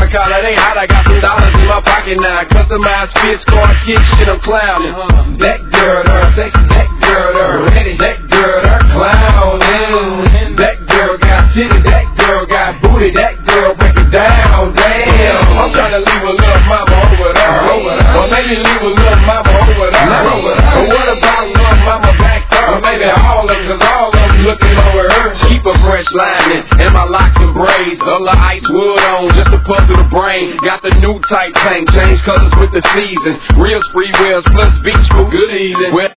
collar, they hot. I got some dollars in my pocket now. Customized fit, score, kick, shit, I'm clowning. That girl, her sexy, that girl, her ready, that girl, her clowning. That girl got titties, that girl got booty, that girl break it down, damn. I'm trying to leave a little mama over there. Or maybe leave a little mama over there. But what about little mama back there? Or maybe all of them, cause all of them looking over her. Keep a fresh lining and my locks and braids. A little ice wood on just to puff through the brain. Got the new type tank, change colors with the seasons. Real spree wheels plus beach food. Good evening.